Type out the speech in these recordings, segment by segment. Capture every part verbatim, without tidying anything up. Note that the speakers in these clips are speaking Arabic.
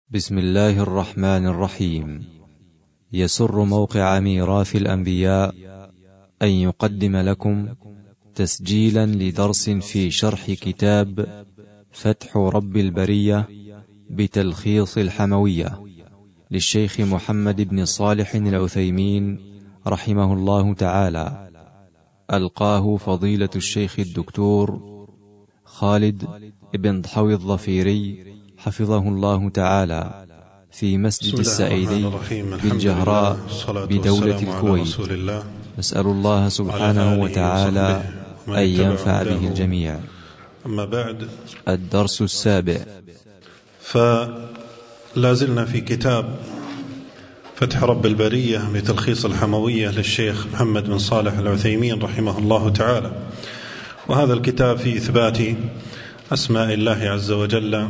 بسم الله الرحمن الرحيم. يسر موقع ميراث الأنبياء أن يقدم لكم تسجيلا لدرس في شرح كتاب فتح رب البرية بتلخيص الحموية للشيخ محمد بن صالح العثيمين رحمه الله تعالى، ألقاه فضيلة الشيخ الدكتور خالد بن ضحوي الظفيري حفظه الله تعالى في مسجد السعيدي بالجهراء بدولة الكويت. نسأل الله سبحانه وتعالى أن ينفع به الجميع. أما بعد، الدرس السابع. فلازلنا في كتاب فتح رب البرية بتلخيص الحموية للشيخ محمد بن صالح العثيمين رحمه الله تعالى، وهذا الكتاب في إثبات أسماء الله عز وجل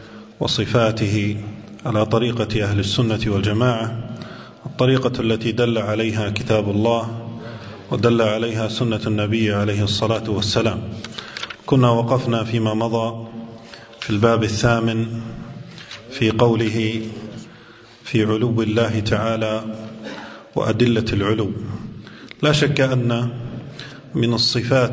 وصفاته على طريقة أهل السنة والجماعة، الطريقة التي دل عليها كتاب الله ودل عليها سنة النبي عليه الصلاة والسلام. كنا وقفنا فيما مضى في الباب الثامن في قوله في علو الله تعالى وأدلة العلو. لا شك أن من الصفات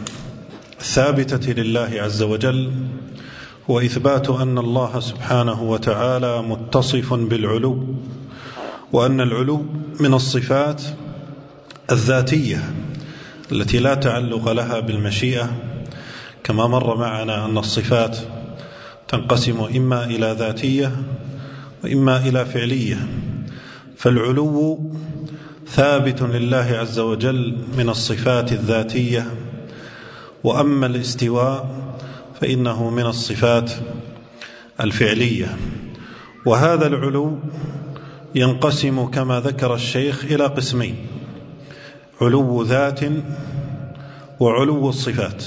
الثابتة لله عز وجل هو إثبات أن الله سبحانه وتعالى متصف بالعلو، وأن العلو من الصفات الذاتية التي لا تعلق لها بالمشيئة، كما مر معنا أن الصفات تنقسم إما إلى ذاتية وإما إلى فعلية، فالعلو ثابت لله عز وجل من الصفات الذاتية، وأما الاستواء فإنه من الصفات الفعلية. وهذا العلو ينقسم كما ذكر الشيخ إلى قسمين: علو ذات وعلو الصفات.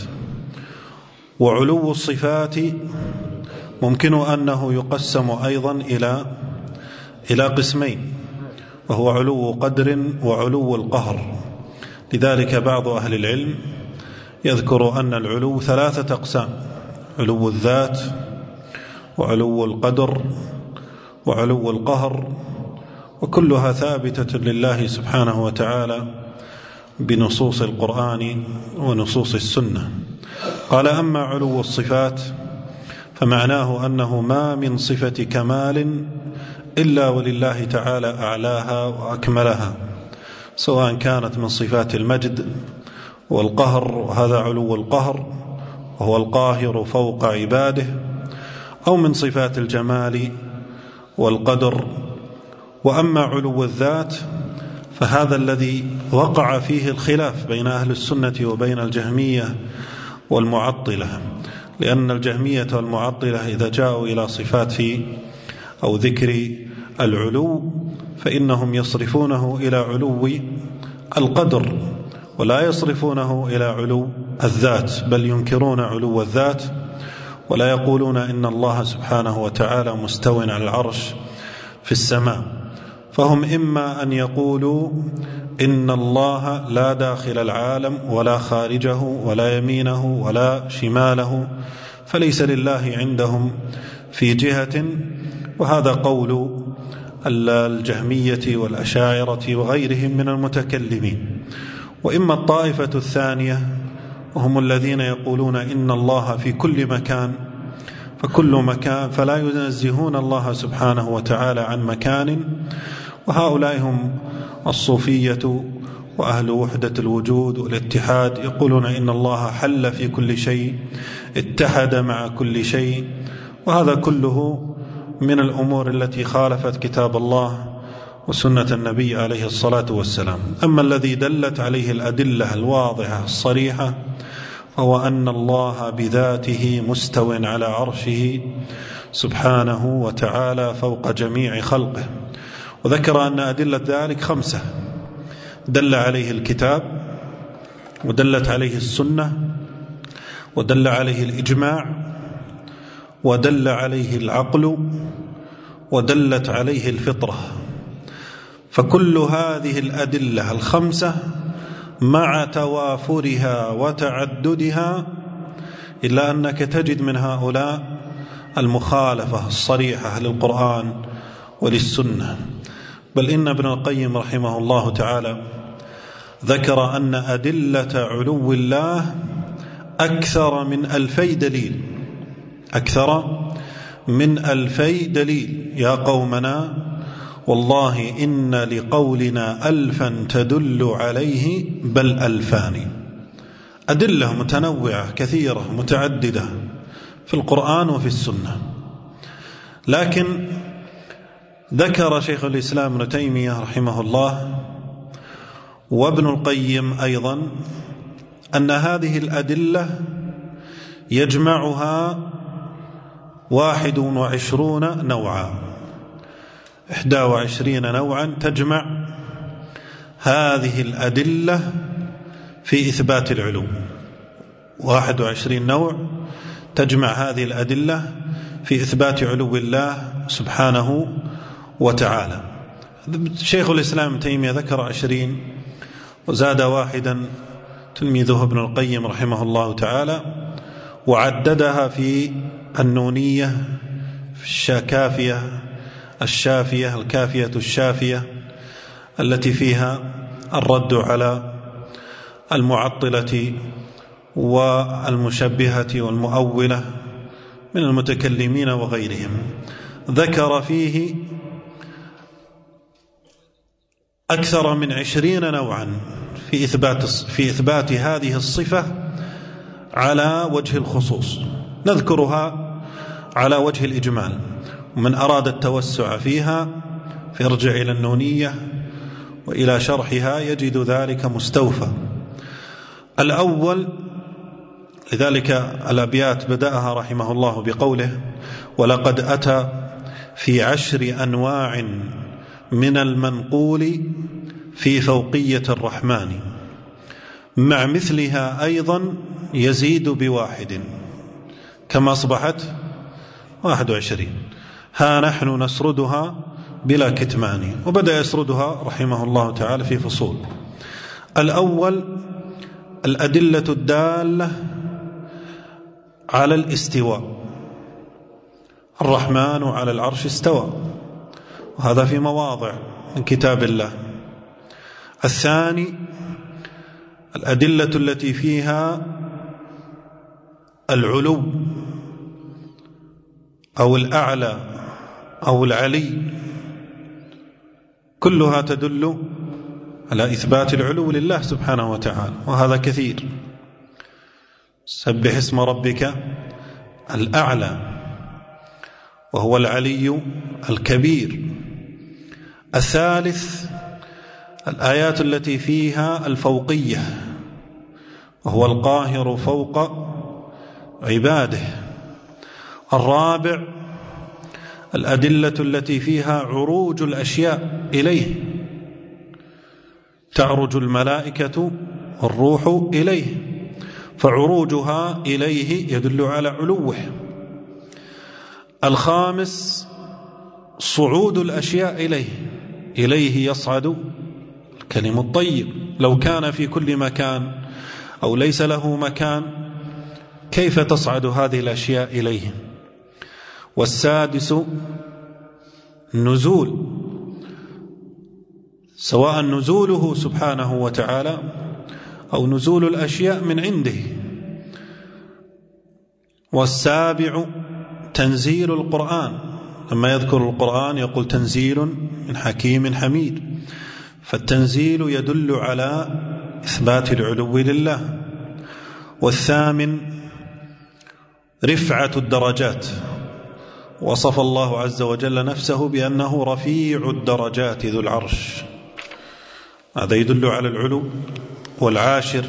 وعلو الصفات ممكن أنه يقسم أيضا إلى إلى قسمين، وهو علو قدر وعلو القهر. لذلك بعض أهل العلم يذكر أن العلو ثلاثة أقسام: علو الذات وعلو القدر وعلو القهر، وكلها ثابتة لله سبحانه وتعالى بنصوص القرآن ونصوص السنة. قال: أما علو الصفات فمعناه أنه ما من صفة كمال إلا ولله تعالى أعلاها وأكملها، سواء كانت من صفات المجد والقهر، وهذا علو القهر وهو القاهر فوق عباده، أو من صفات الجمال والقدر. وأما علو الذات فهذا الذي وقع فيه الخلاف بين أهل السنة وبين الجهمية والمعطلة، لأن الجهمية والمعطلة إذا جاءوا إلى صفات في أو ذكر العلو فإنهم يصرفونه إلى علو القدر ولا يصرفونه إلى علو الذات، بل ينكرون علو الذات ولا يقولون إن الله سبحانه وتعالى مستو على العرش في السماء. فهم إما أن يقولوا إن الله لا داخل العالم ولا خارجه ولا يمينه ولا شماله، فليس لله عندهم في جهة، وهذا قول الجهمية والأشاعرة وغيرهم من المتكلمين. وإما الطائفة الثانية وهم الذين يقولون إن الله في كل مكان فكل مكان، فلا ينزهون الله سبحانه وتعالى عن مكان، وهؤلاء هم الصوفية وأهل وحدة الوجود والاتحاد، يقولون إن الله حل في كل شيء، اتحد مع كل شيء، وهذا كله من الأمور التي خالفت كتاب الله وسنة النبي عليه الصلاة والسلام. أما الذي دلت عليه الأدلة الواضحة الصريحة فهو أن الله بذاته مستو على عرشه سبحانه وتعالى فوق جميع خلقه. وذكر أن أدلة ذلك خمسة: دل عليه الكتاب، ودلت عليه السنة، ودل عليه الإجماع، ودل عليه العقل، ودلت عليه الفطرة. فكل هذه الأدلة الخمسة مع توافرها وتعددها، إلا أنك تجد من هؤلاء المخالفة الصريحة للقرآن وللسنة، بل إن ابن القيم رحمه الله تعالى ذكر أن أدلة علو الله أكثر من ألفي دليل، أكثر من ألفي دليل. يا قومنا والله إن لقولنا ألفا تدل عليه بل ألفان. أدلة متنوعة كثيرة متعددة في القرآن وفي السنة. لكن ذكر شيخ الإسلام ابن تيمية رحمه الله وابن القيم أيضا أن هذه الأدلة يجمعها واحد وعشرون نوعا، إحدى وعشرين نوعا تجمع هذه الأدلة في إثبات العلو. واحد وعشرين نوع تجمع هذه الأدلة في إثبات علو الله سبحانه وتعالى. شيخ الإسلام ابن تيمية ذكر عشرين وزاد واحدا تلميذه ابن القيم رحمه الله تعالى، وعددها في النونية في الشاكافية الشافية الكافية الشافية التي فيها الرد على المعطلة والمشبهة والمؤولة من المتكلمين وغيرهم. ذكر فيه أكثر من عشرين نوعا في إثبات, في إثبات هذه الصفة على وجه الخصوص، نذكرها على وجه الإجمال، ومن أراد التوسع فيها فيرجع إلى النونية وإلى شرحها يجد ذلك مستوفى. الأول لذلك الأبيات بدأها رحمه الله بقوله: ولقد أتى في عشر أنواع من المنقول في فوقية الرحمن، مع مثلها أيضا يزيد بواحد، كما أصبحت واحد وعشرين. ها نحن نسردها بلا كتمان. وبدأ يسردها رحمه الله تعالى في فصول. الأول الأدلة الدالة على الاستواء، الرحمن على العرش استوى، وهذا في مواضع من كتاب الله. الثاني الأدلة التي فيها العلو أو الأعلى أو العلي، كلها تدل على إثبات العلو لله سبحانه وتعالى، وهذا كثير. سبح اسم ربك الأعلى وهو العلي الكبير. الثالث الآيات التي فيها الفوقية، وهو القاهر فوق عباده. الرابع الأدلة التي فيها عروج الأشياء إليه، تعرج الملائكة والروح إليه، فعروجها إليه يدل على علوه. الخامس صعود الأشياء إليه، إليه يصعد الكلم الطيب. لو كان في كل مكان أو ليس له مكان كيف تصعد هذه الأشياء إليه؟ والسادس النزول، سواء نزوله سبحانه وتعالى أو نزول الأشياء من عنده. والسابع تنزيل القرآن، لما يذكر القرآن يقول تنزيل من حكيم حميد، فالتنزيل يدل على إثبات العلو لله. والثامن رفعة الدرجات، وصف الله عز وجل نفسه بأنه رفيع الدرجات ذو العرش، هذا يدل على العلو. والعاشر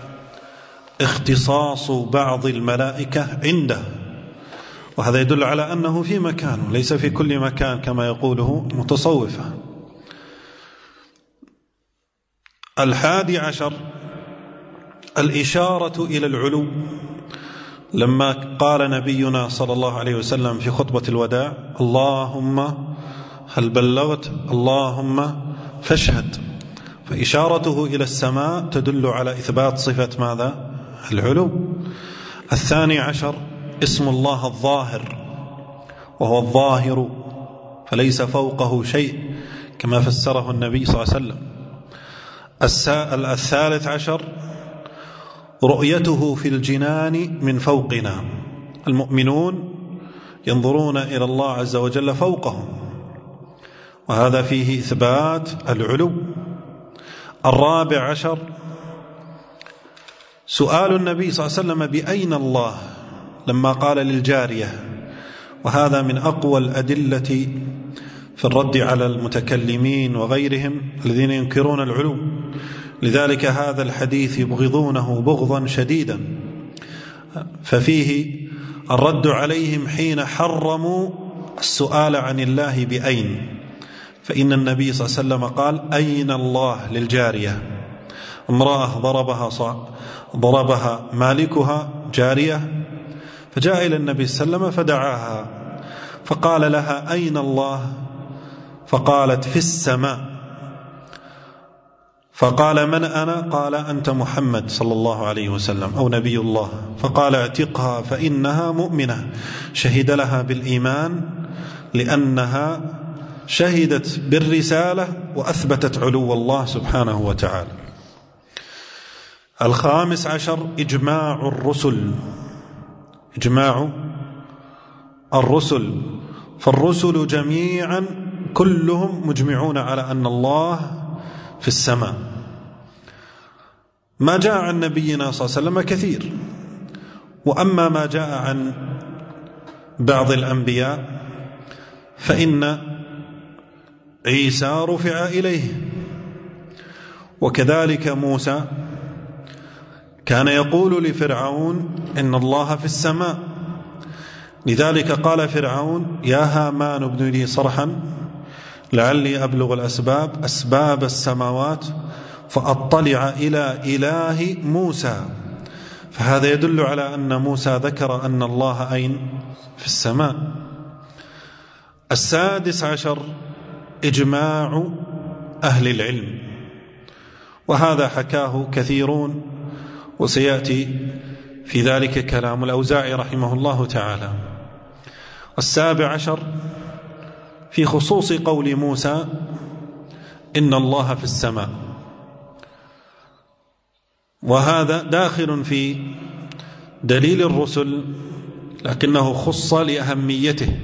اختصاص بعض الملائكة عنده، وهذا يدل على أنه في مكان وليس في كل مكان كما يقوله المتصوفة. الحادي عشر الإشارة إلى العلو، لما قال نبينا صلى الله عليه وسلم في خطبة الوداع: اللهم هل بلغت اللهم فاشهد، فإشارته إلى السماء تدل على إثبات صفة ماذا؟ العلو. الثاني عشر اسم الله الظاهر، وهو الظاهر فليس فوقه شيء كما فسره النبي صلى الله عليه وسلم. الثالث عشر رؤيته في الجنان من فوقنا، المؤمنون ينظرون إلى الله عز وجل فوقهم، وهذا فيه إثبات العلو. الرابع عشر سؤال النبي صلى الله عليه وسلم بأين الله لما قال للجارية، وهذا من أقوى الأدلة في الرد على المتكلمين وغيرهم الذين ينكرون العلو. لذلك هذا الحديث يبغضونه بغضا شديدا، ففيه الرد عليهم حين حرموا السؤال عن الله بأين، فإن النبي صلى الله عليه وسلم قال أين الله للجارية، امرأة ضربها صع... ضربها مالكها جارية، فجاء إلى النبي صلى الله عليه وسلم فدعاها فقال لها أين الله؟ فقالت في السماء. فقال من أنا؟ قال أنت محمد صلى الله عليه وسلم أو نبي الله. فقال اعتقها فإنها مؤمنة، شهد لها بالإيمان لأنها شهدت بالرسالة وأثبتت علو الله سبحانه وتعالى. الخامس عشر إجماع الرسل، إجماع الرسل، فالرسل جميعا كلهم مجمعون على أن الله في السماء. ما جاء عن نبينا صلى الله عليه وسلم كثير، وأما ما جاء عن بعض الأنبياء فإن عيسى رفع إليه، وكذلك موسى كان يقول لفرعون إن الله في السماء، لذلك قال فرعون يا هامان ابن لي صرحا لعلي أبلغ الأسباب أسباب السماوات فأطلع إلى إله موسى. فهذا يدل على أن موسى ذكر أن الله أين؟ في السماء. السادس عشر إجماع أهل العلم، وهذا حكاه كثيرون وسيأتي في ذلك كلام الأوزاعي رحمه الله تعالى. السابع عشر في خصوص قول موسى إن الله في السماء، وهذا داخل في دليل الرسل لكنه خص لأهميته.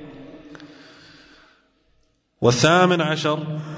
والثامن عشر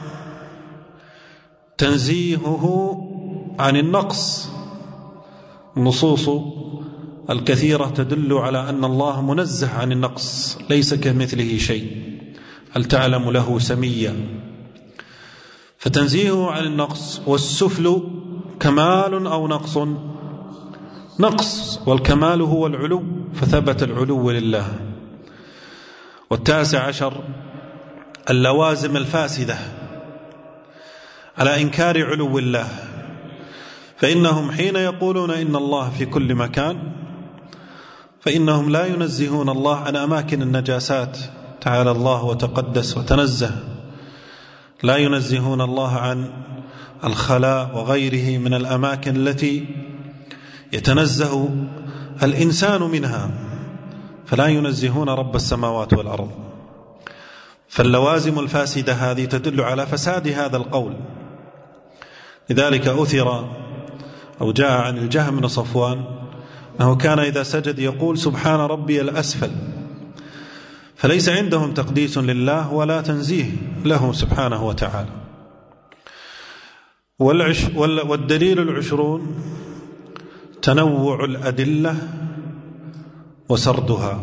تنزيهه عن النقص، النصوص الكثيرة تدل على أن الله منزه عن النقص، ليس كمثله شيء، هل تعلم له سميا. فتنزيهه عن النقص، والسفل كمال أو نقص؟ نقص، والكمال هو العلو، فثبت العلو لله. والتاسع عشر اللوازم الفاسدة على إنكار علو الله، فإنهم حين يقولون إن الله في كل مكان فإنهم لا ينزهون الله عن أماكن النجاسات، تعالى الله وتقدس وتنزه، لا ينزهون الله عن الخلاء وغيره من الأماكن التي يتنزه الإنسان منها، فلا ينزهون رب السماوات والأرض. فاللوازم الفاسدة هذه تدل على فساد هذا القول. لذلك أثر أو جاء عن الجهم بن صفوان أنه كان إذا سجد يقول سبحان ربي الأسفل، فليس عندهم تقديس لله ولا تنزيه له سبحانه وتعالى. والدليل العشرون تنوع الأدلة وسردها،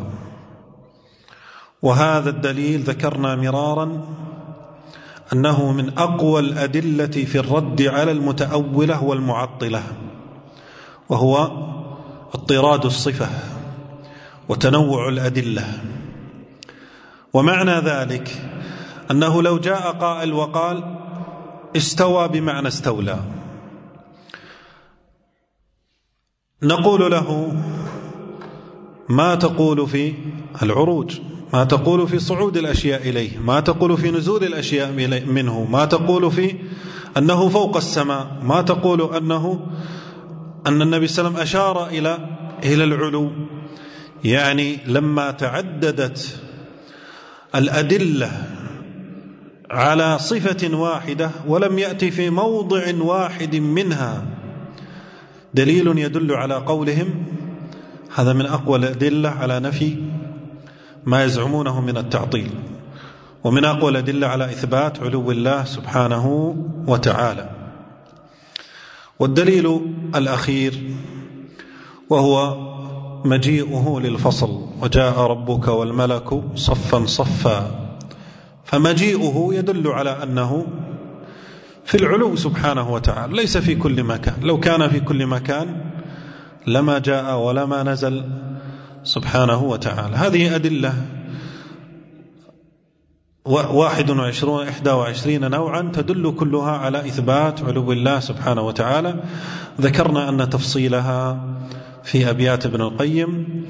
وهذا الدليل ذكرنا مرارا أنه من أقوى الأدلة في الرد على المتأولة والمعطلة، وهو اضطراد الصفة وتنوع الأدلة. ومعنى ذلك أنه لو جاء قائل وقال استوى بمعنى استولى، نقول له ما تقول في العروج، ما تقول في صعود الأشياء إليه، ما تقول في نزول الأشياء منه، ما تقول في أنه فوق السماء، ما تقول أنه أن النبي صلى الله عليه وسلم أشار إلى إلى العلو. يعني لما تعددت الأدلة على صفة واحدة ولم يأتي في موضع واحد منها دليل يدل على قولهم، هذا من أقوى الأدلة على نفي ما يزعمونه من التعطيل، ومن أقوى الأدلة على إثبات علو الله سبحانه وتعالى. والدليل الأخير وهو مجيئه للفصل، وجاء ربك والملك صفا صفا، فمجيئه يدل على أنه في العلو سبحانه وتعالى، ليس في كل مكان. لو كان في كل مكان لما جاء ولما نزل سبحانه وتعالى. هذه أدلة واحد وعشرون إحدى وعشرين نوعا تدل كلها على إثبات علو الله سبحانه وتعالى. ذكرنا أن تفصيلها في أبيات ابن القيم.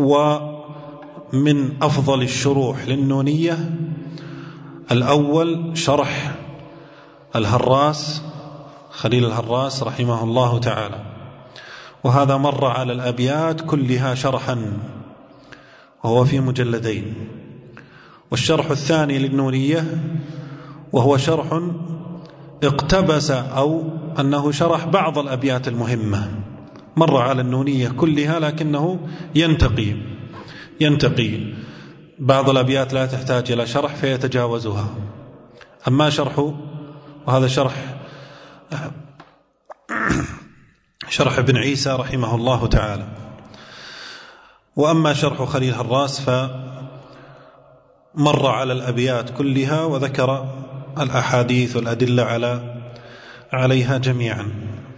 ومن أفضل الشروح للنونية الأول شرح الهراس خليل الهراس رحمه الله تعالى، وهذا مر على الأبيات كلها شرحا وهو في مجلدين. والشرح الثاني للنونية وهو شرح اقتبس أو أنه شرح بعض الأبيات المهمة، مر على النونية كلها لكنه ينتقي ينتقي بعض الأبيات لا تحتاج إلى شرح فيتجاوزها. أما شرحه، وهذا شرح شرح ابن عيسى رحمه الله تعالى، وأما شرح خليل هراس فمر على الأبيات كلها وذكر الأحاديث والأدلة على عليها جميعا.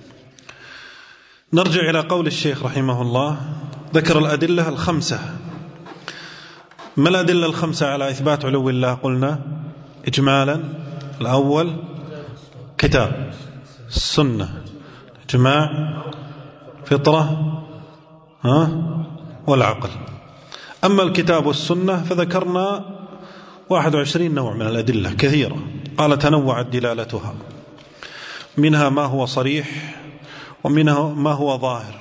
نرجع إلى قول الشيخ رحمه الله، ذكر الأدلة الخمسة. ما الأدلة الخمسة على إثبات علو الله؟ قلنا إجمالا الأول كتاب السنة، إجماع، فطرة، ها والعقل. أما الكتاب والسنة فذكرنا واحد وعشرين نوع من الأدلة كثيرة، قال تنوعت دلالتها، منها ما هو صريح ومنها ما هو ظاهر.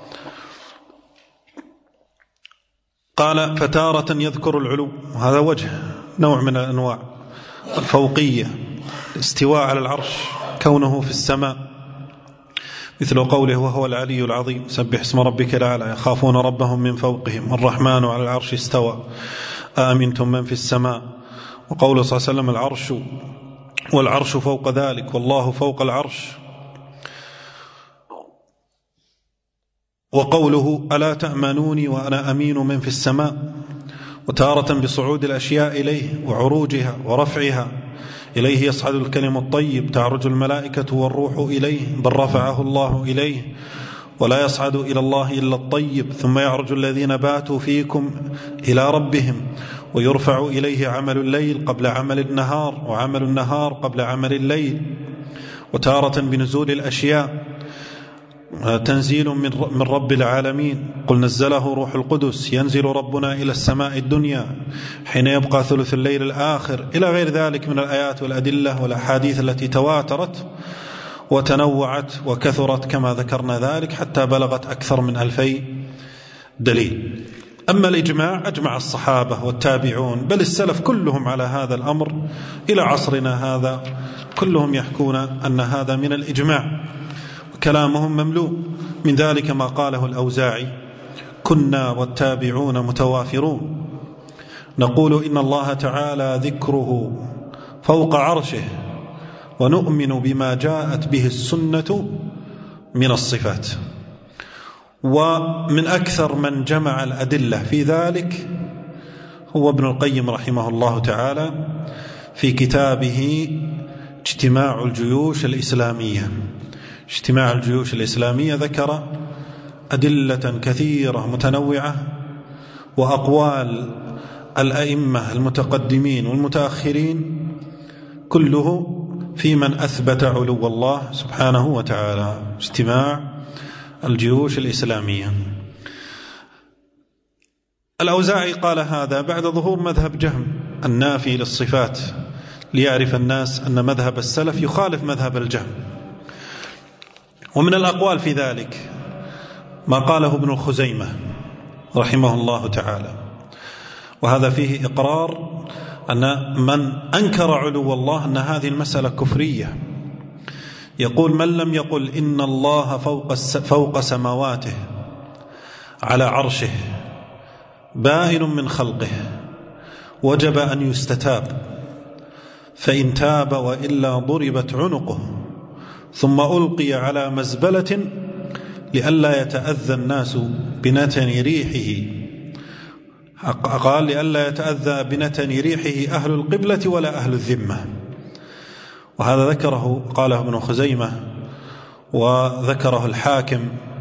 قال فتارة يذكر العلو، وهذا وجه نوع من الأنواع، الفوقية، الاستواء على العرش، كونه في السماء، مثل قوله وهو العلي العظيم سبح اسم ربك الأعلى يخافون ربهم من فوقهم الرحمن على العرش استوى آمنتم من في السماء. وقوله صلى الله عليه وسلم العرش والعرش فوق ذلك والله فوق العرش. وقوله ألا تأمنوني وأنا أمين من في السماء. وتارة بصعود الأشياء إليه وعروجها ورفعها، إليه يصعد الكلم الطيب تعرج الملائكة والروح إليه بل رفعه الله إليه، ولا يصعد إلى الله إلا الطيب، ثم يعرج الذين باتوا فيكم إلى ربهم، ويرفع إليه عمل الليل قبل عمل النهار وعمل النهار قبل عمل الليل. وتارة بنزول الأشياء، تنزيل من رب العالمين، قل نزله روح القدس، ينزل ربنا إلى السماء الدنيا حين يبقى ثلث الليل الآخر، إلى غير ذلك من الآيات والأدلة والأحاديث التي تواترت وتنوعت وكثرت كما ذكرنا ذلك حتى بلغت أكثر من ألفي دليل. أما الإجماع أجمع الصحابة والتابعون بل السلف كلهم على هذا الأمر إلى عصرنا هذا، كلهم يحكون أن هذا من الإجماع، كلامهم مملوء من ذلك ما قاله الأوزاعي كنا والتابعون متوافرون، نقول إن الله تعالى ذكره فوق عرشه، ونؤمن بما جاءت به السنة من الصفات. ومن أكثر من جمع الأدلة في ذلك هو ابن القيم رحمه الله تعالى في كتابه اجتماع الجيوش الإسلامية. اجتماع الجيوش الإسلامية ذكر أدلة كثيرة متنوعة وأقوال الأئمة المتقدمين والمتأخرين، كله في من أثبت علو الله سبحانه وتعالى. اجتماع الجيوش الإسلامية. الأوزاعي قال هذا بعد ظهور مذهب جهم النافي للصفات، ليعرف الناس أن مذهب السلف يخالف مذهب الجهم. ومن الأقوال في ذلك ما قاله ابن الخزيمة رحمه الله تعالى، وهذا فيه إقرار أن من أنكر علو الله أن هذه المسألة كفرية. يقول: من لم يقل إن الله فوق فوق سماواته على عرشه بائن من خلقه وجب أن يستتاب، فإن تاب وإلا ضربت عنقه ثم ألقي على مزبلة لئلا يتأذى الناس بنتن ريحه. قال: لئلا يتأذى بنتن ريحه أهل القبلة ولا أهل الذمة. وهذا ذكره قاله ابن خزيمة وذكره الحاكم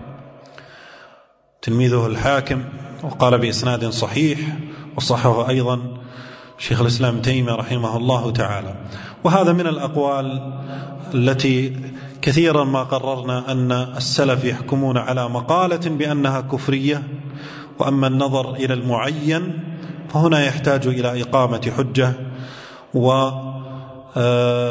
تلميذه الحاكم، وقال بإسناد صحيح، وصحه أيضا شيخ الإسلام ابن تيمية رحمه الله تعالى. وهذا من الأقوال التي كثيرا ما قررنا أن السلف يحكمون على مقالة بأنها كفرية، وأما النظر إلى المعين فهنا يحتاج إلى إقامة حجة ورفع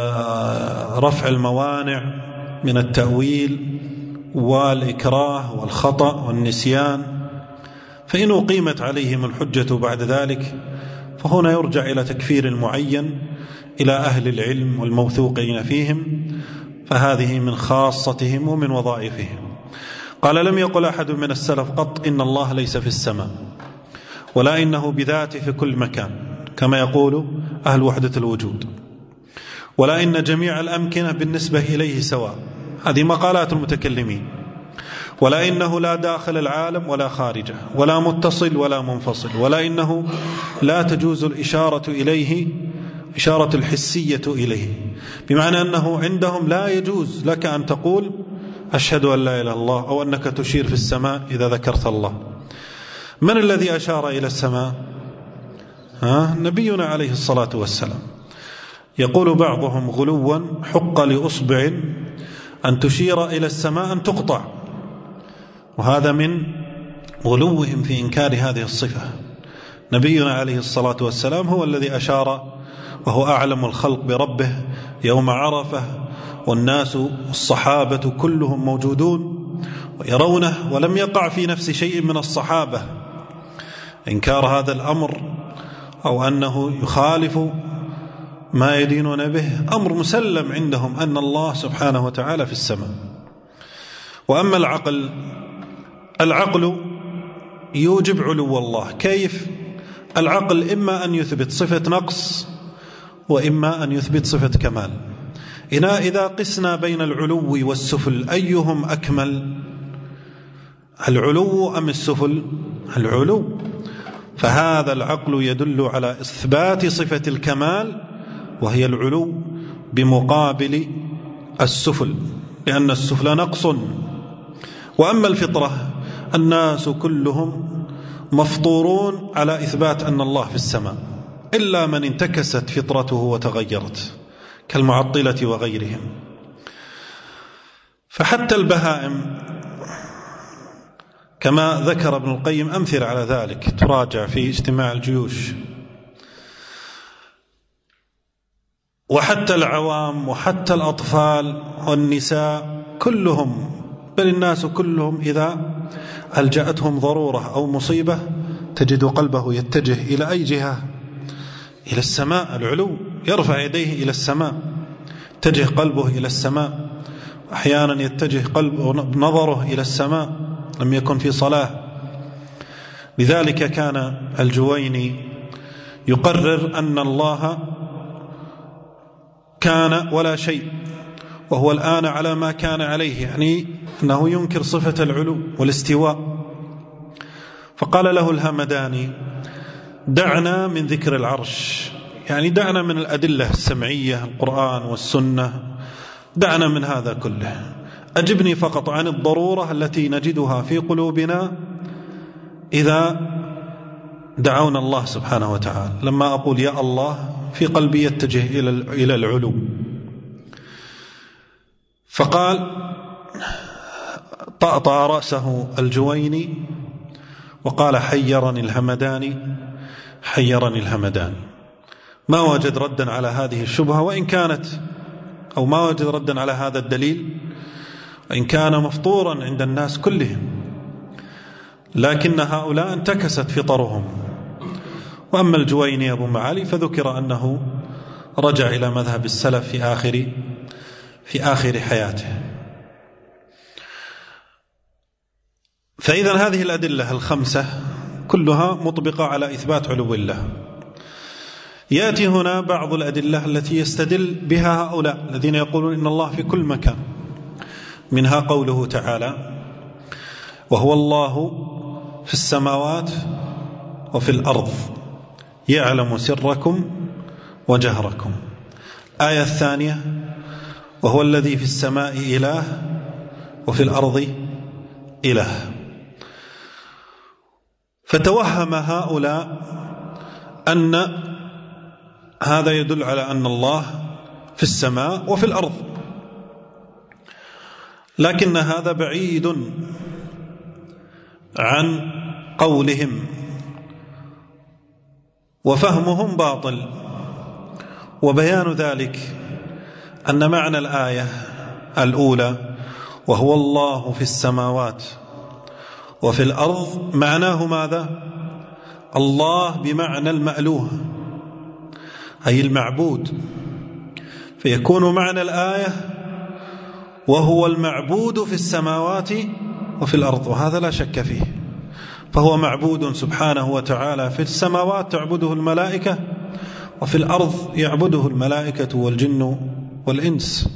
الموانع من التأويل والإكراه والخطأ والنسيان. فإن أقيمت عليهم الحجة بعد ذلك فهنا يرجع إلى تكفير المعين إلى أهل العلم والموثوقين فيهم، فهذه من خاصتهم ومن وظائفهم. قال: لم يقل أحد من السلف قط إن الله ليس في السماء، ولا إنه بذاته في كل مكان كما يقول أهل وحدة الوجود، ولا إن جميع الأمكنة بالنسبة إليه سواء. هذه مقالات المتكلمين. ولا إنه لا داخل العالم ولا خارجه، ولا متصل ولا منفصل، ولا إنه لا تجوز الإشارة إليه إشارة الحسية إليه، بمعنى أنه عندهم لا يجوز لك أن تقول أشهد أن لا إله إلا الله، أو أنك تشير في السماء إذا ذكرت الله. من الذي أشار إلى السماء؟ ها؟ نبينا عليه الصلاة والسلام. يقول بعضهم غلوا: حق لأصبع أن تشير إلى السماء أن تقطع. وهذا من غلوهم في إنكار هذه الصفة. نبينا عليه الصلاة والسلام هو الذي أشار، وهو أعلم الخلق بربه يوم عرفة، والناس الصحابة كلهم موجودون ويرونه، ولم يقع في نفس شيء من الصحابة إنكار هذا الأمر أو أنه يخالف ما يدينون به. أمر مسلم عندهم أن الله سبحانه وتعالى في السماء. وأما العقل، العقل يوجب علو الله. كيف؟ العقل إما أن يثبت صفة نقص وإما أن يثبت صفة كمال. إذا قسنا بين العلو والسفل أيهم أكمل؟ العلو أم السفل؟ العلو. فهذا العقل يدل على إثبات صفة الكمال وهي العلو بمقابل السفل، لأن السفل نقص. وأما الفطرة، الناس كلهم مفطورون على إثبات أن الله في السماء، إلا من انتكست فطرته وتغيرت كالمعطلة وغيرهم. فحتى البهائم كما ذكر ابن القيم أمثلة على ذلك، تراجع في اجتماع الجيوش. وحتى العوام وحتى الأطفال والنساء كلهم، بل الناس كلهم إذا ألجأتهم ضرورة أو مصيبة تجد قلبه يتجه إلى أي جهة؟ إلى السماء، العلو، يرفع يديه إلى السماء، يتجه قلبه إلى السماء. أحيانا يتجه قلبه نظره إلى السماء لم يكن في صلاة. لذلك كان الجويني يقرر أن الله كان ولا شيء، وهو الآن على ما كان عليه، يعني أنه ينكر صفة العلو والاستواء. فقال له الهمداني: دعنا من ذكر العرش، يعني دعنا من الأدلة السمعية القرآن والسنة، دعنا من هذا كله، أجبني فقط عن الضرورة التي نجدها في قلوبنا إذا دعونا الله سبحانه وتعالى. لما أقول يا الله في قلبي يتجه إلى العلو. فقال طأطأ رأسه الجويني وقال: حيرني الهمداني، حيرني الهمداني. ما وجد ردا على هذه الشبهة، وإن كانت أو ما وجد ردا على هذا الدليل، وإن كان مفطورا عند الناس كلهم، لكن هؤلاء انتكست فطرهم وأما الجويني أبو معالي فذكر أنه رجع إلى مذهب السلف في آخر في آخر حياته. فإذا هذه الأدلة الخمسة كلها مطبقة على إثبات علو الله. يأتي هنا بعض الأدلة التي يستدل بها هؤلاء الذين يقولون إن الله في كل مكان، منها قوله تعالى: وهو الله في السماوات وفي الأرض يعلم سركم وجهركم. آية الثانية: وهو الذي في السماء إله وفي الأرض إله. فتوهم هؤلاء أن هذا يدل على أن الله في السماء وفي الأرض، لكن هذا بعيد عن قولهم، وفهمهم باطل. وبيان ذلك أن معنى الآية الأولى وهو الله في السماوات وفي الأرض معناه ماذا؟ الله بمعنى المألوه أي المعبود، فيكون معنى الآية وهو المعبود في السماوات وفي الأرض، وهذا لا شك فيه. فهو معبود سبحانه وتعالى في السماوات تعبده الملائكة، وفي الأرض يعبده الملائكة والجن والإنس.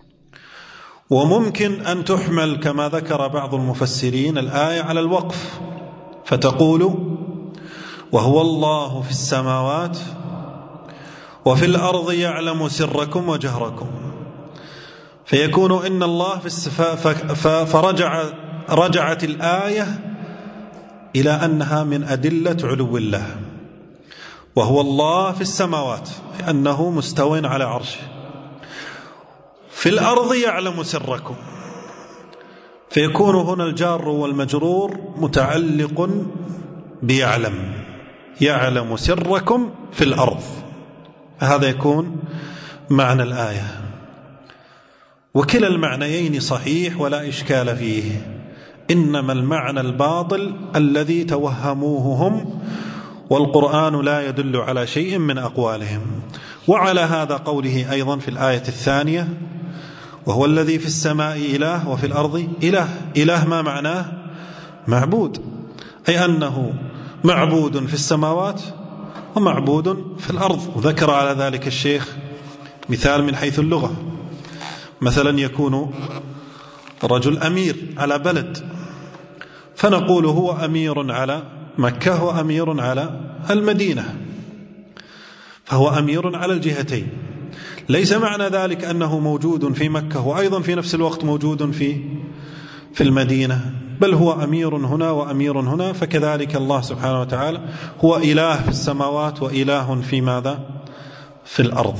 وممكن أن تحمل كما ذكر بعض المفسرين الآية على الوقف، فتقول: وهو الله في السماوات وفي الأرض يعلم سركم وجهركم، فيكون إن الله في السفا فرجع رجعت الآية إلى أنها من أدلة علو الله. وهو الله في السماوات لأنه مستوٍ على عرشه، في الأرض يعلم سركم، فيكون هنا الجار والمجرور متعلق بيعلم، يعلم سركم في الأرض، هذا يكون معنى الآية. وكلا المعنيين صحيح ولا إشكال فيه، إنما المعنى الباطل الذي توهموه هم، والقرآن لا يدل على شيء من أقوالهم. وعلى هذا قوله أيضا في الآية الثانية: وهو الذي في السماء إله وفي الأرض إله. إله ما معناه؟ معبود، أي أنه معبود في السماوات ومعبود في الأرض. وذكر على ذلك الشيخ مثال من حيث اللغة، مثلا يكون رجل أمير على بلد، فنقول هو أمير على مكة وأمير على المدينة، فهو أمير على الجهتين. ليس معنى ذلك أنه موجود في مكة وأيضا في نفس الوقت موجود في في المدينة، بل هو أمير هنا وأمير هنا. فكذلك الله سبحانه وتعالى هو إله في السماوات وإله في ماذا؟ في الأرض.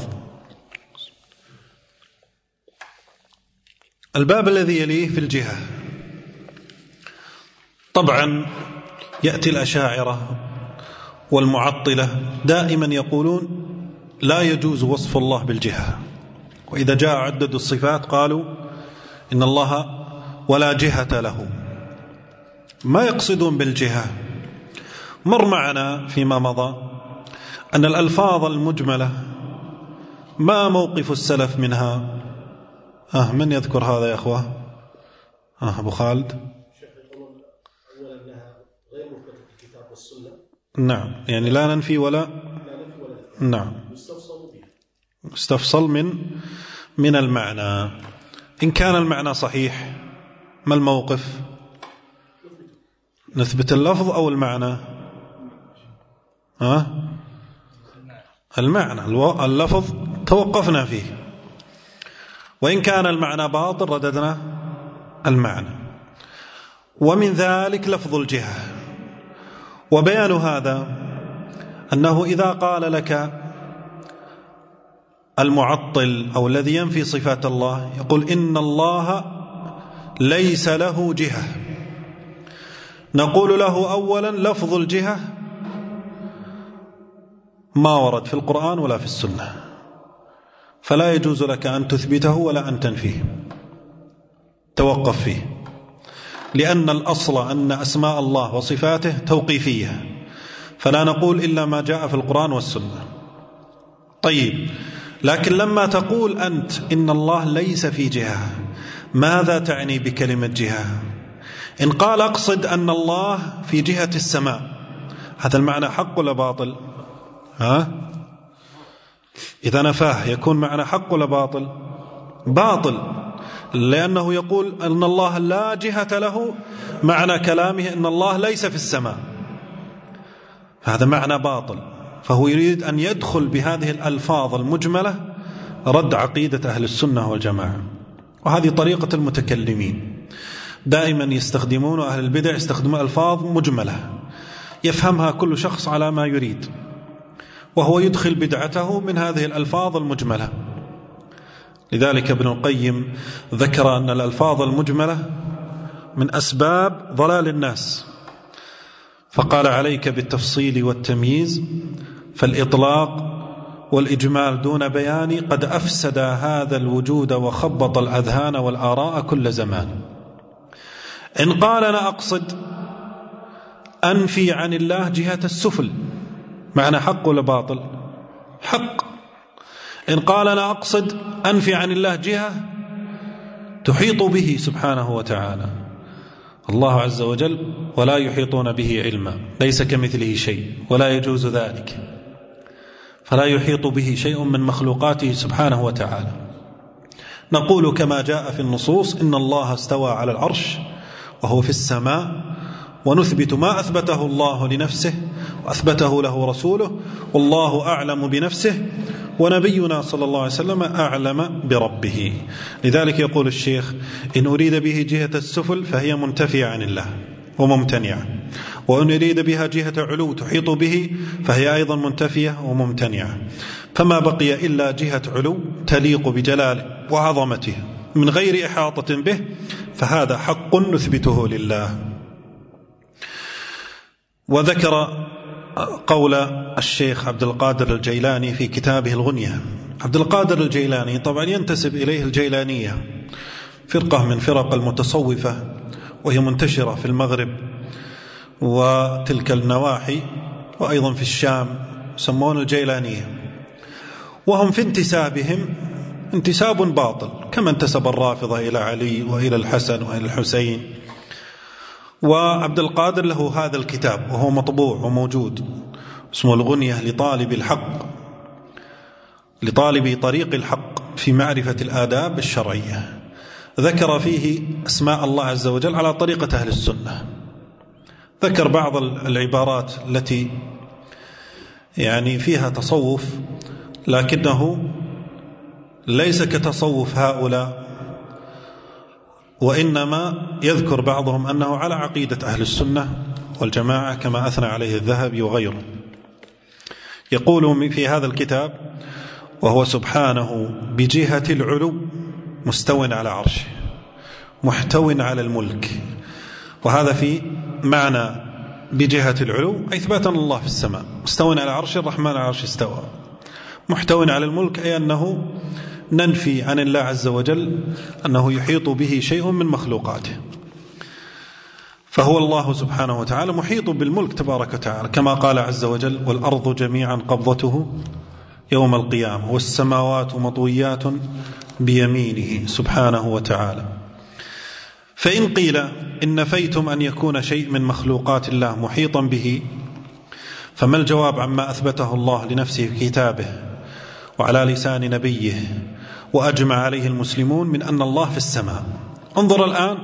الباب الذي يليه في الجهة. طبعا يأتي الأشاعرة والمعطلة دائما يقولون لا يجوز وصف الله بالجهة، وإذا جاء عدد الصفات قالوا إن الله ولا جهة له. ما يقصدون بالجهة؟ مر معنا فيما مضى أن الألفاظ المجملة ما موقف السلف منها. آه من يذكر هذا يا أخوة؟ آه أبو خالد. نعم، يعني لا ننفي ولا نعم مستفصل من من المعنى. إن كان المعنى صحيح ما الموقف؟ نثبت اللفظ أو المعنى؟ ها؟ المعنى. اللفظ توقفنا فيه، وإن كان المعنى باطل رددنا المعنى. ومن ذلك لفظ الجهة. وبيان هذا أنه إذا قال لك المعطل أو الذي ينفي صفات الله يقول إن الله ليس له جهة، نقول له أولا لفظ الجهة ما ورد في القرآن ولا في السنة، فلا يجوز لك أن تثبته ولا أن تنفيه، توقف فيه، لأن الأصل أن أسماء الله وصفاته توقيفية، فلا نقول إلا ما جاء في القرآن والسنة. طيب، لكن لما تقول أنت إن الله ليس في جهة، ماذا تعني بكلمة جهة؟ إن قال أقصد أن الله في جهة السماء، هذا المعنى حق ولا باطل؟ ها؟ إذا نفاه يكون معنى حق ولا باطل؟ باطل، لأنه يقول أن الله لا جهة له، معنى كلامه أن الله ليس في السماء، هذا معنى باطل. فهو يريد أن يدخل بهذه الألفاظ المجملة رد عقيدة أهل السنة والجماعة، وهذه طريقة المتكلمين، دائما يستخدمون أهل البدع يستخدمون ألفاظ مجملة يفهمها كل شخص على ما يريد، وهو يدخل بدعته من هذه الألفاظ المجملة. لذلك ابن القيم ذكر أن الألفاظ المجملة من أسباب ضلال الناس، فقال: عليك بالتفصيل والتمييز، فالإطلاق والإجمال دون بيان قد أفسد هذا الوجود وخبط الأذهان والآراء كل زمان. إن قال أنا أقصد أنفي عن الله جهة السفل، معنى حق ولا باطل؟ حق. إن قال أنا أقصد أنفي عن الله جهة تحيط به سبحانه وتعالى، الله عز وجل ولا يحيطون به علما، ليس كمثله شيء ولا يجوز ذلك، فلا يحيط به شيء من مخلوقاته سبحانه وتعالى. نقول كما جاء في النصوص: إن الله استوى على العرش وهو في السماء، ونثبت ما أثبته الله لنفسه وأثبته له رسوله، والله أعلم بنفسه ونبينا صلى الله عليه وسلم أعلم بربه. لذلك يقول الشيخ: إن أريد به جهة السفل فهي منتفية عن الله وممتنعة، وإن أريد بها جهة علو تحيط به فهي أيضا منتفية وممتنعة، فما بقي إلا جهة علو تليق بجلاله وعظمته من غير إحاطة به، فهذا حق نثبته لله. وذكر قول الشيخ عبد القادر الجيلاني في كتابه الغنية. عبد القادر الجيلاني طبعا ينتسب إليه الجيلانية، فرقة من فرق المتصوفة، وهي منتشرة في المغرب وتلك النواحي، وأيضا في الشام يسمون الجيلانية، وهم في انتسابهم انتساب باطل، كما انتسب الرافضة إلى علي وإلى الحسن وإلى الحسين. وعبد القادر له هذا الكتاب وهو مطبوع وموجود، اسمه الغنية لطالب الحق، لطالب طريق الحق في معرفة الآداب الشرعية. ذكر فيه أسماء الله عز وجل على طريقة أهل السنة، ذكر بعض العبارات التي يعني فيها تصوف، لكنه ليس كتصوف هؤلاء، وإنما يذكر بعضهم أنه على عقيدة أهل السنة والجماعة كما أثنى عليه الذهبي وغيره. يقول في هذا الكتاب: وهو سبحانه بجهة العلو مستو على عرشه محتو على الملك. وهذا في معنى بجهة العلو أي إثباتا الله في السماء، مستو على عرش الرحمن على عرش استوى، محتو على الملك أي أنه ننفي عن الله عز وجل أنه يحيط به شيء من مخلوقاته، فهو الله سبحانه وتعالى محيط بالملك تبارك وتعالى، كما قال عز وجل: والأرض جميعا قبضته يوم القيامة والسماوات مطويات بيمينه سبحانه وتعالى. فإن قيل إن نفيتم أن يكون شيء من مخلوقات الله محيطا به، فما الجواب عما أثبته الله لنفسه في كتابه وعلى لسان نبيه وأجمع عليه المسلمون من أن الله في السماء؟ انظر الآن،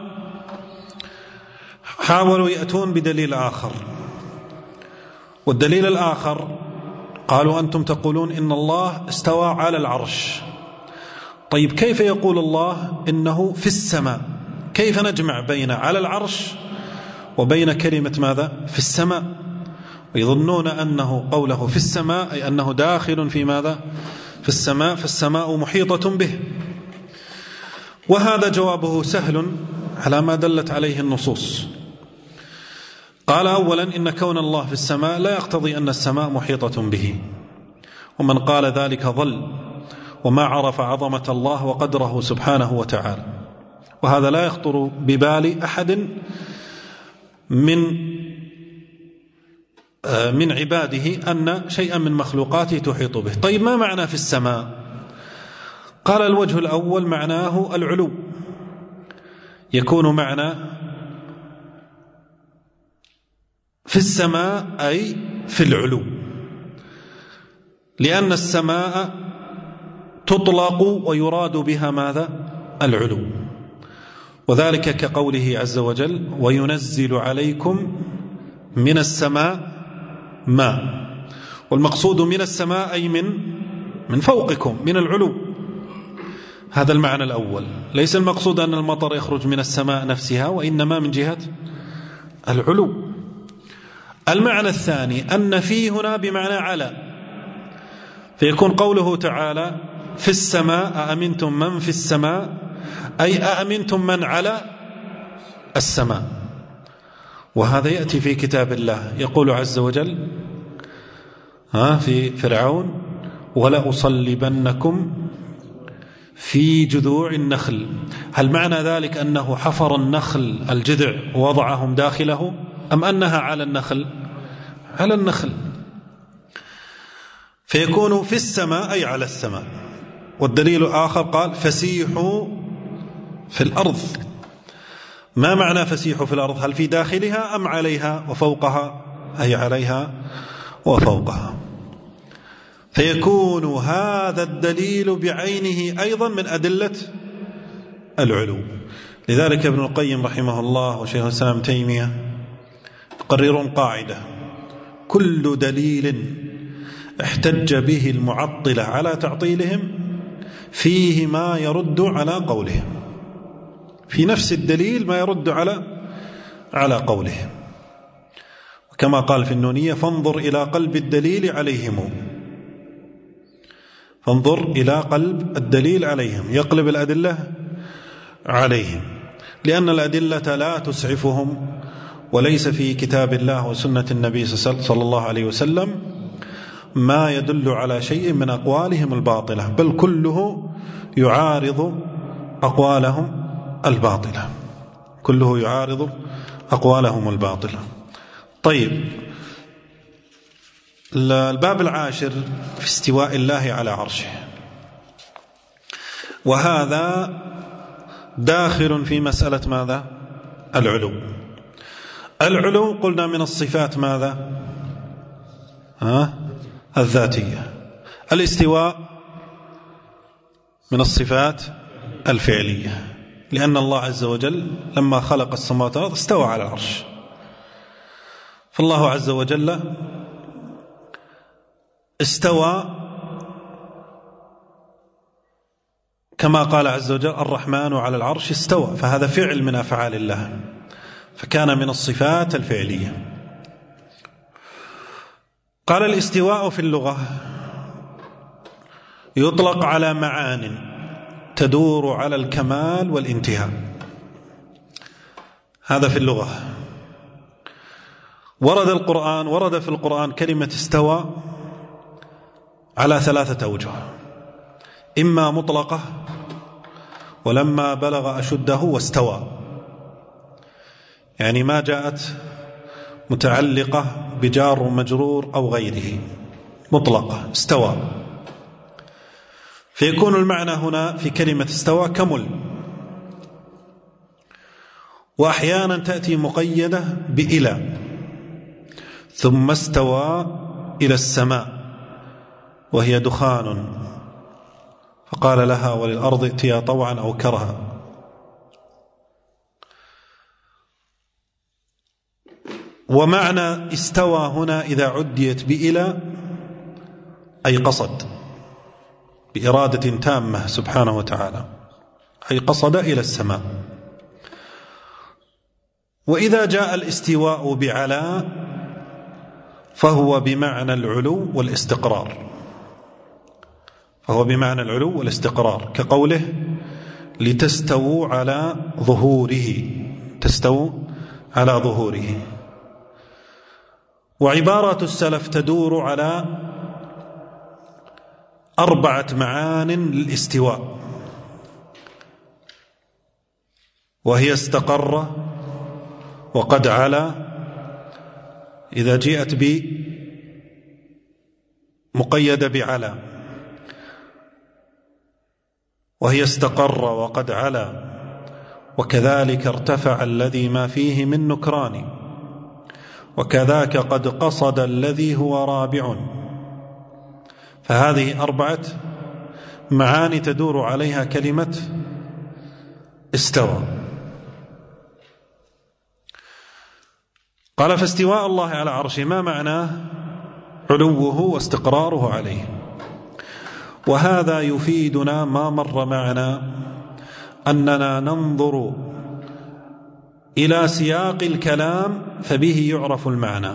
حاولوا يأتون بدليل آخر، والدليل الآخر قالوا: أنتم تقولون إن الله استوى على العرش. طيب كيف يقول الله إنه في السماء؟ كيف نجمع بين على العرش وبين كلمة ماذا؟ في السماء؟ ويظنون أنه قوله في السماء أي أنه داخل في ماذا؟ في السماء، فالسماء محيطة به. وهذا جوابه سهل على ما دلت عليه النصوص. قال: أولا إن كون الله في السماء لا يقتضي أن السماء محيطة به، ومن قال ذلك ضل وما عرف عظمة الله وقدره سبحانه وتعالى، وهذا لا يخطر ببال أحد من من عباده أن شيئا من مخلوقاته تحيط به. طيب ما معنى في السماء؟ قال الوجه الأول معناه العلو، يكون معنى في السماء أي في العلو، لأن السماء تطلق ويراد بها ماذا؟ العلو، وذلك كقوله عز وجل وينزل عليكم من السماء ماء، والمقصود من السماء أي من من فوقكم، من العلو. هذا المعنى الأول، ليس المقصود أن المطر يخرج من السماء نفسها، وإنما من جهة العلو. المعنى الثاني أن في هنا بمعنى على، فيكون قوله تعالى في السماء أأمنتم من في السماء أي أأمنتم من على السماء. وهذا يأتي في كتاب الله، يقول عز وجل ها في فرعون ولأصلبنكم في جذوع النخل. هل معنى ذلك أنه حفر النخل الجذع ووضعهم داخله، أم أنها على النخل؟ على النخل. فيكون في السماء أي على السماء. والدليل الآخر قال فسيحوا في الأرض. ما معنى فسيحوا في الأرض؟ هل في داخلها أم عليها وفوقها؟ أي عليها وفوقها. فيكون هذا الدليل بعينه أيضا من أدلة العلو. لذلك ابن القيم رحمه الله وشيخ الإسلام تيمية يقررون قاعدة: كل دليل احتج به المعطلة على تعطيلهم فيه ما يرد على قولهم، في نفس الدليل ما يرد على على قولهم. وكما قال في النونية فانظر إلى قلب الدليل عليهم، فانظر إلى قلب الدليل عليهم، يقلب الأدلة عليهم، لأن الأدلة لا تسعفهم، وليس في كتاب الله وسنة النبي صلى الله عليه وسلم ما يدل على شيء من أقوالهم الباطلة، بل كله يعارض أقوالهم الباطلة، كله يعارض أقوالهم الباطلة. طيب، الباب العاشر في استواء الله على عرشه، وهذا داخل في مسألة ماذا؟ العلو. العلو قلنا من الصفات ماذا؟ ها؟ الذاتية. الاستواء من الصفات الفعلية، لأن الله عز وجل لما خلق السماوات والأرض استوى على العرش. فالله عز وجل استوى كما قال عز وجل الرحمن على العرش استوى، فهذا فعل من أفعال الله، فكان من الصفات الفعلية. قال الاستواء في اللغة يطلق على معان تدور على الكمال والانتهاء، هذا في اللغة. ورد القرآن ورد في القرآن كلمة استوى على ثلاثة أوجه: إما مطلقة ولما بلغ أشده واستوى، يعني ما جاءت متعلقة بجار ومجرور أو غيره، مطلقة استوى. فيكون المعنى هنا في كلمة استوى كمل. وأحيانا تأتي مقيدة بإلى، ثم استوى إلى السماء وهي دخان فقال لها وللأرض ائتيا طوعا أو كرها. ومعنى استوى هنا إذا عديت بإلى أي قصد، بإرادة تامة سبحانه وتعالى، أي قصد إلى السماء. وإذا جاء الاستواء بعلى فهو بمعنى العلو والاستقرار، فهو بمعنى العلو والاستقرار، كقوله لتستووا على ظهوره، تستووا على ظهوره. وعبارة السلف تدور على أربعة معان للاستواء، وهي استقر وقد علا إذا جيءت ب مقيدة بعلى وهي استقر وقد علا، وكذلك ارتفع الذي ما فيه من نكران، وكذاك قد قصد الذي هو رابع. فهذه أربعة معاني تدور عليها كلمة استوى. قال: فاستواء الله على عرشه ما معناه؟ علوه واستقراره عليه. وهذا يفيدنا ما مر معنا أننا ننظر إلى سياق الكلام فبه يعرف المعنى،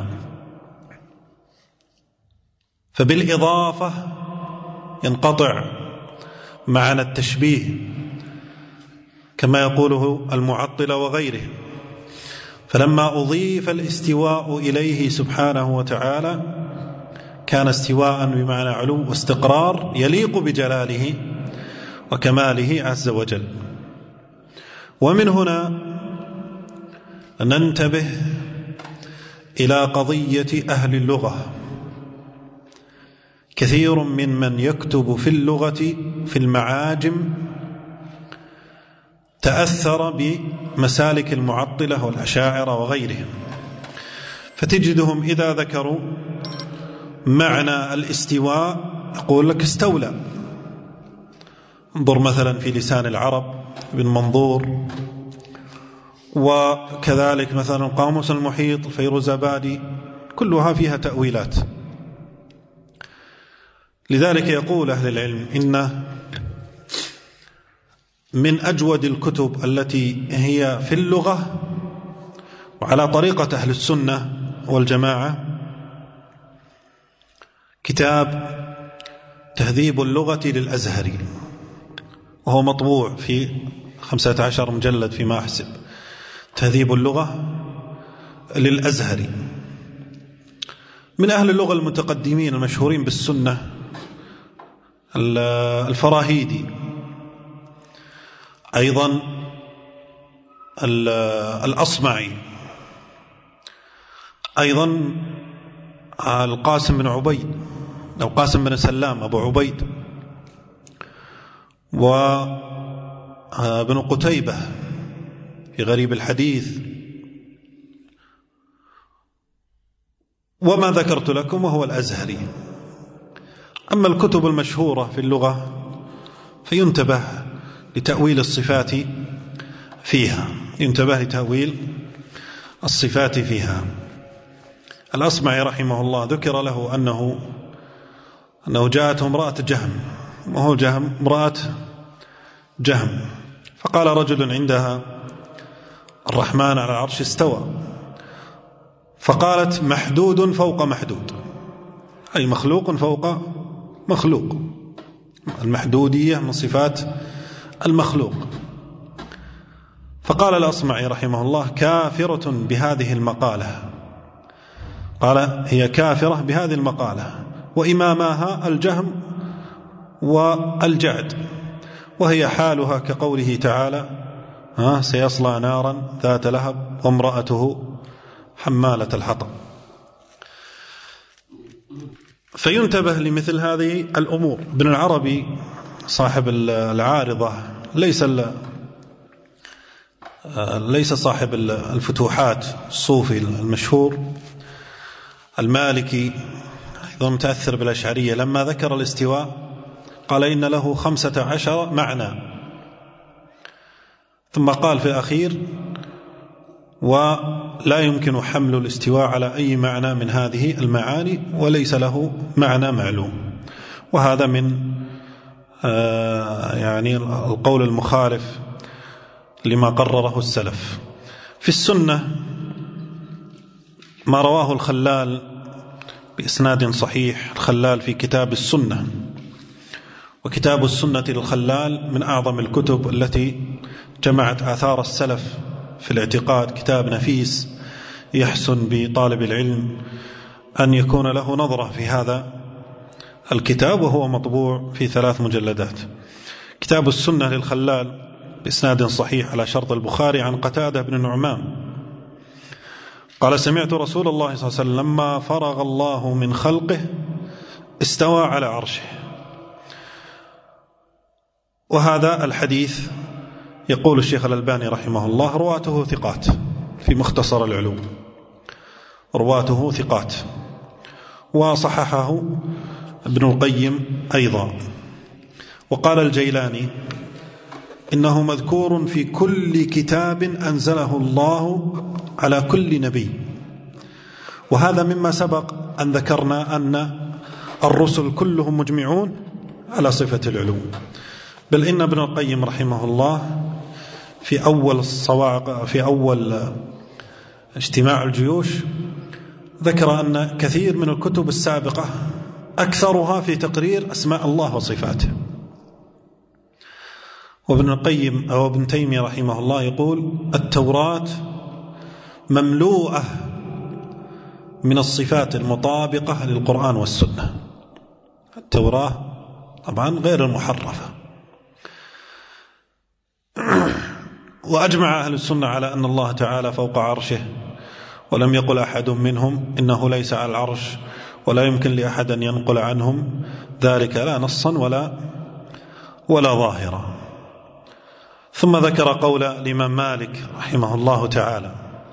فبالإضافة ينقطع معنى التشبيه كما يقوله المعطلة وغيره. فلما أضيف الاستواء إليه سبحانه وتعالى كان استواء بمعنى علو واستقرار يليق بجلاله وكماله عز وجل. ومن هنا ننتبه إلى قضية أهل اللغة. كثير من من يكتب في اللغة في المعاجم تأثر بمسالك المعطلة والأشاعرة وغيرهم، فتجدهم إذا ذكروا معنى الاستواء يقول لك استولى. انظر مثلا في لسان العرب ابن منظور، وكذلك مثلا قاموس المحيط الفيروزابادي، كلها فيها تأويلات. لذلك يقول أهل العلم إن من أجود الكتب التي هي في اللغة وعلى طريقة أهل السنة والجماعة كتاب تهذيب اللغة للأزهري، وهو مطبوع في خمسة عشر مجلد فيما أحسب. تهذيب اللغة للأزهري من أهل اللغة المتقدمين المشهورين بالسنة الفراهيدي، أيضا الأصمعي، أيضا القاسم بن عبيد أو قاسم بن سلام أبو عبيد، وابن قتيبة في غريب الحديث، وما ذكرت لكم وهو الأزهري. أما الكتب المشهورة في اللغة فينتبه لتأويل الصفات فيها، ينتبه لتأويل الصفات فيها. الأصمعي رحمه الله ذكر له أنه أنه جاءته امرأة جهم، وهو جهم امرأة جهم، فقال رجل عندها: الرحمن على العرش استوى. فقالت: محدود فوق محدود، أي مخلوق فوق مخلوق. المحدودية من صفات المخلوق. فقال الأصمعي رحمه الله: كافرة بهذه المقالة. قال: هي كافرة بهذه المقالة، وإماماها الجهم والجعد، وهي حالها كقوله تعالى: ها سيصلى نارا ذات لهب وامرأته حمالة الحطب. فينتبه لمثل هذه الأمور. ابن العربي صاحب العارضة ليس ليس صاحب الفتوحات الصوفي المشهور المالكي، أيضا متأثر بالأشعرية، لما ذكر الاستواء قال إن له خمسة عشر معنى، ثم قال في الأخير: ولا يمكن حمل الاستواء على أي معنى من هذه المعاني، وليس له معنى معلوم. وهذا من آه يعني القول المخالف لما قرره السلف. في السنة ما رواه الخلال بإسناد صحيح، الخلال في كتاب السنة، وكتاب السنة للخلال من أعظم الكتب التي جمعت آثار السلف في الاعتقاد، كتاب نفيس يحسن بطالب العلم أن يكون له نظرة في هذا الكتاب، وهو مطبوع في ثلاث مجلدات. كتاب السنة للخلال بإسناد صحيح على شرط البخاري عن قتادة بن نعمان قال سمعت رسول الله صلى الله عليه وسلم لما فرغ الله من خلقه استوى على عرشه. وهذا الحديث يقول الشيخ الألباني رحمه الله رواته ثقات في مختصر العلوم، رواته ثقات، وصححه ابن القيم أيضا. وقال الجيلاني إنه مذكور في كل كتاب أنزله الله على كل نبي. وهذا مما سبق أن ذكرنا أن الرسل كلهم مجمعون على صفة العلوم، بل إن ابن القيم رحمه الله في أول الصواعق في أول اجتماع الجيوش ذكر أن كثير من الكتب السابقة أكثرها في تقرير أسماء الله وصفاته. وابن القيم أو ابن تيمية رحمه الله يقول التوراة مملوءة من الصفات المطابقة للقرآن والسنة. التوراة طبعا غير المحرفة. وأجمع أهل السنة على أن الله تعالى فوق عرشه، ولم يقل أحد منهم إنه ليس على العرش، ولا يمكن لأحد أن ينقل عنهم ذلك لا نصا ولا ولا ظاهرا. ثم ذكر قول الإمام مالك رحمه الله تعالى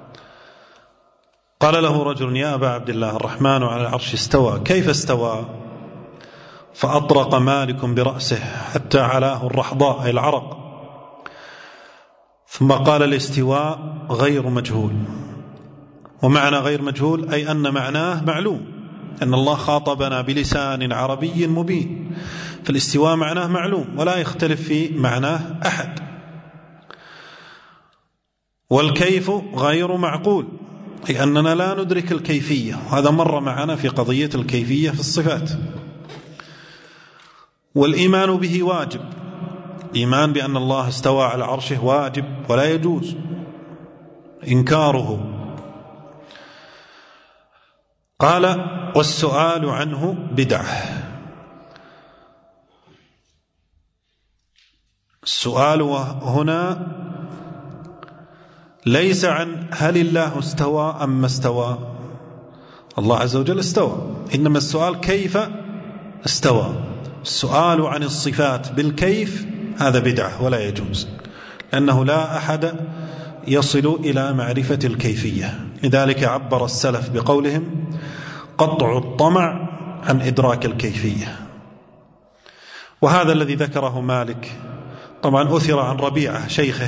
قال له رجل يا أبا عبد الله الرحمن على العرش استوى كيف استوى؟ فأطرق مالك برأسه حتى علاه الرحضاء أي العرق، ثم قال الاستواء غير مجهول. ومعنى غير مجهول أي أن معناه معلوم، أن الله خاطبنا بلسان عربي مبين، فالاستواء معناه معلوم ولا يختلف في معناه أحد. والكيف غير معقول أي أننا لا ندرك الكيفية، وهذا مر معنا في قضية الكيفية في الصفات. والإيمان به واجب، الإيمان بأن الله استوى على عرشه واجب ولا يجوز إنكاره. قال والسؤال عنه بدعة. السؤال هنا ليس عن هل الله استوى أم ما استوى، الله عز وجل استوى، إنما السؤال كيف استوى. السؤال عن الصفات بالكيف هذا بدعة ولا يجوز، لأنه لا أحد يصل إلى معرفة الكيفية. لذلك عبر السلف بقولهم قطع الطمع عن إدراك الكيفية. وهذا الذي ذكره مالك طبعا أثر عن ربيعة شيخه،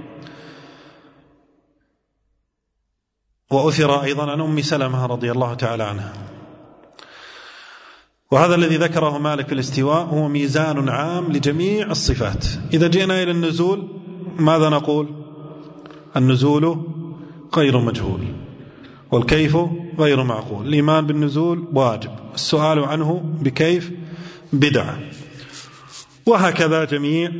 وأثر أيضا عن أم سلمة رضي الله تعالى عنها. وهذا الذي ذكره مالك في الاستواء هو ميزان عام لجميع الصفات. إذا جئنا إلى النزول ماذا نقول؟ النزول غير مجهول، والكيف غير معقول. الإيمان بالنزول واجب، السؤال عنه بكيف بدعة. وهكذا جميع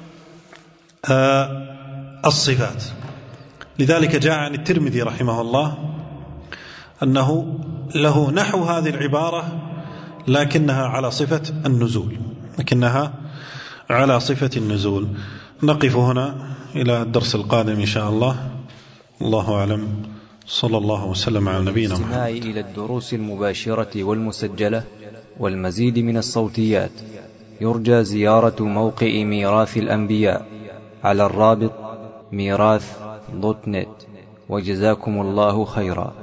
آه الصفات. لذلك جاء عن الترمذي رحمه الله أنه له نحو هذه العبارة لكنها على صفة النزول، لكنها على صفة النزول. نقف هنا إلى الدرس القادم إن شاء الله. الله أعلم. صلى الله وسلم على نبينا محمد. الاستماع إلى الدروس المباشرة والمسجلة والمزيد من الصوتيات يرجى زيارة موقع ميراث الأنبياء على الرابط ميراث دوت نت. وجزاكم الله خيرا.